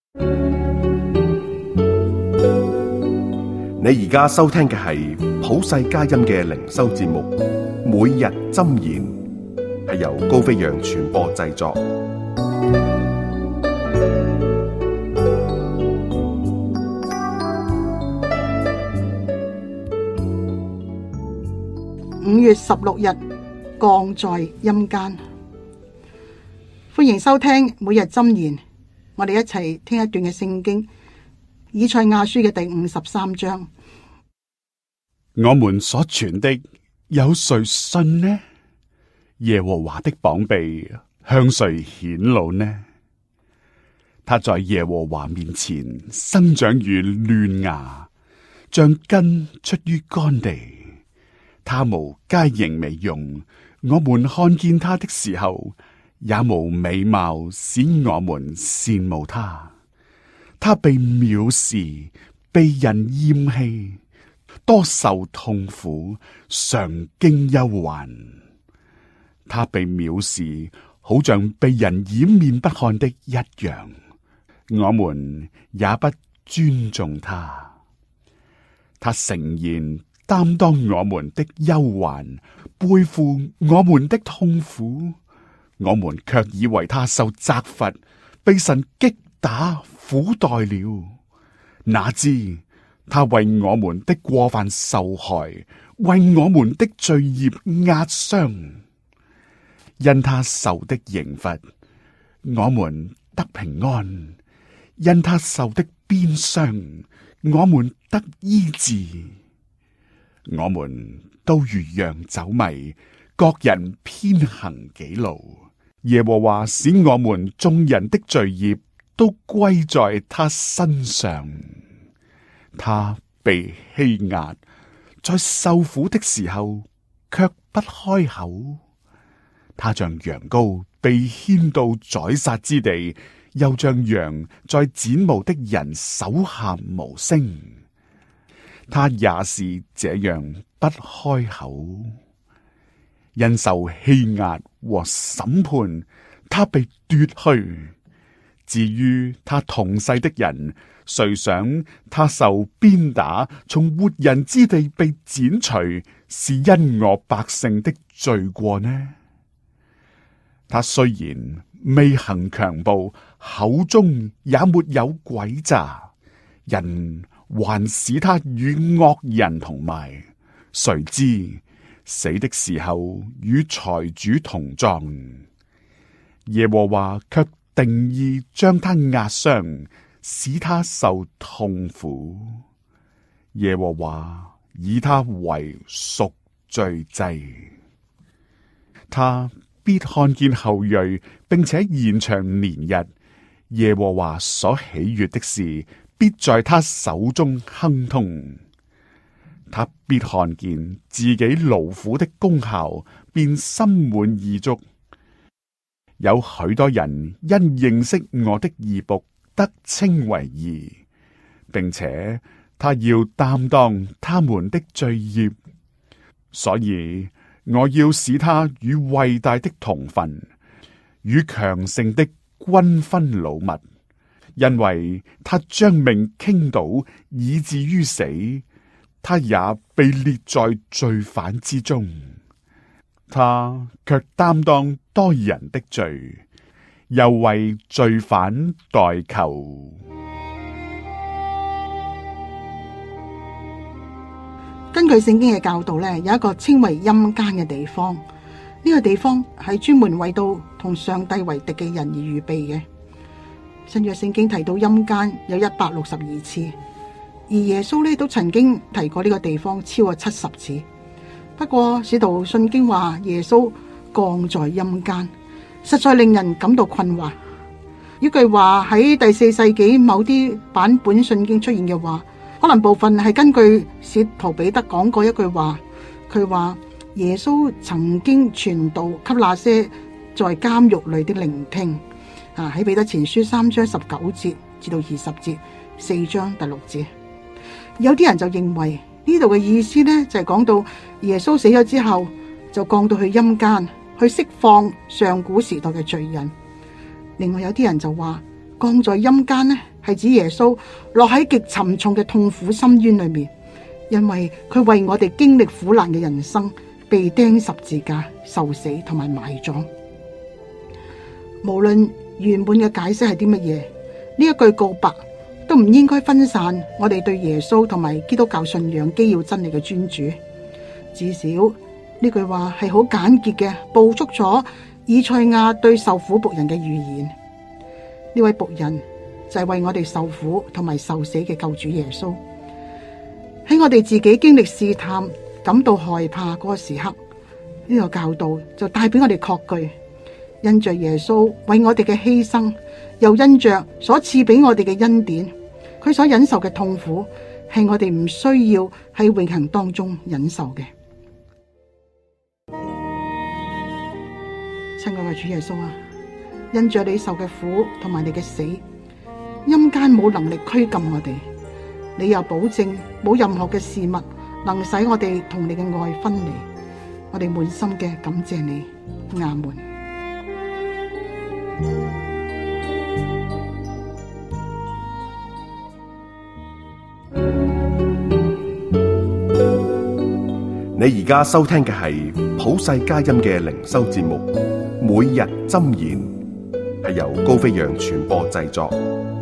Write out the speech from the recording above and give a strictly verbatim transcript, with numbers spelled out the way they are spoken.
你而家收聽嘅係普世佳音嘅靈修節目，每日箴言，係由高飛揚傳播製作。 五月十六日，降在陰間。歡迎收聽每日箴言，我哋一齊聽一段嘅聖經，以賽亞書嘅第五十三章。 我們所傳的有誰信呢？耶和華的膀臂向誰顯露呢？他在耶和華面前生長如嫩芽，像根出於乾地。他無佳形美容，我們看見他的時候，也無美貌使我們羨慕他。他被藐視，被人厭棄，多受痛苦，常經憂患。他被藐視，好像被人掩面不看的一樣，我們也不尊重他。他誠然擔當我們的憂患，背負我們的痛苦，我們卻以為他受責罰，被神擊打苦待了。哪知他為我們的過犯受害，為我們的罪孽壓傷。因他受的刑罰，我們得平安；因他受的鞭傷，我們得醫治。我們都如羊走迷，各人偏行己路。耶和華使我們眾人的罪孽都歸在他身上。他被欺壓，在受苦的時候卻不開口。他像羊羔被牽到宰殺之地，又像羊在剪毛的人手下無聲。他也是這樣不開口，因受欺壓和審判，他被奪去。至於他同世的人，誰想他受鞭打，從活人之地被剪除，是因我百姓的罪過呢？他雖然未行強暴，口中也沒有詭詐，人還使他與惡人同埋，誰知死的時候與財主同葬。耶和華卻定意將他壓傷，使他受痛苦。耶和華以他為贖罪祭，他必看見後裔，並且延長年日。耶和華所喜悅的事，必在他手中亨通。他必看見自己勞苦的功效，便心滿意足。有許多人因認識我的義僕，得稱為義，並且他要擔當他們的罪孽，所以我要使他與偉大的同分，與強盛的均分擄物，因為他將命傾倒，以至於死，他也被列在罪犯之中。他卻擔當多人的罪，又為罪犯代求。 根據聖經嘅教導呢，有一個稱為陰間嘅地方，呢、這個地方係專門為到同上帝為敵嘅人而預備嘅。新約聖經提到陰間有一百六十二次，而耶穌呢都曾經提過呢個地方超過七十次。不過使徒信經話耶穌降在陰間，實在令人感到困惑。呢句話喺第四世紀某啲版本信經出現嘅話，可能部分係根據使徒彼得講過一句話，佢話耶穌曾經傳道給那些在監獄裏的聆聽。啊，喺彼得前書三章十九節至到二十節，四章第六節。有啲人就認為呢度嘅意思呢，就係講到耶穌死咗之後就降到去陰間去釋放上古時代嘅罪人。另外有啲人就話降在陰間呢係係指耶穌落喺極沉重嘅痛苦深淵裏面，因為佢為我哋經歷苦難嘅人生，被釘十字架、受死同埋埋葬。無論圓滿嘅解釋係啲乜嘢，呢一句告白都唔應該分散我哋對耶穌同埋基督教信仰基要真理嘅專注。至少呢句話係好簡潔嘅，捕捉咗以賽亞對受苦僕人嘅預言。呢位僕人就係為我哋受苦同埋受死嘅救主耶穌。喺我哋自己經歷試探、感到害怕嗰個時刻，呢個教導就帶俾我哋確據，因着耶穌為我哋嘅犧牲，又因着所賜俾我哋嘅恩典，佢所忍受嘅痛苦係我哋唔需要喺永恆當中忍受嘅。親愛嘅主耶穌啊，因着你受嘅苦同埋你嘅死，陰間冇能力拘禁我哋，你又保證冇任何嘅事物能使我哋同你嘅愛分離。我哋滿心嘅感謝你，阿門。 你而家收聽嘅係普世佳音嘅靈修節目《每日箴言》，係由高飛揚傳播製作。